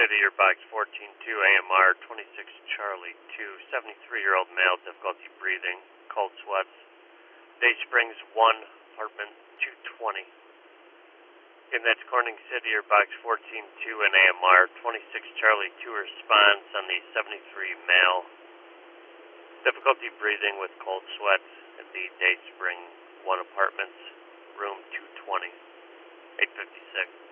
City, your box 142 AMR 26 Charlie 2, 73-year-old male, difficulty breathing, cold sweats. Day Springs 1, apartment 220. And that's Corning City, your box 142 and AMR 26 Charlie 2 response on the 73 male. Difficulty breathing with cold sweats at the Day Spring 1 apartments, room 220, 856.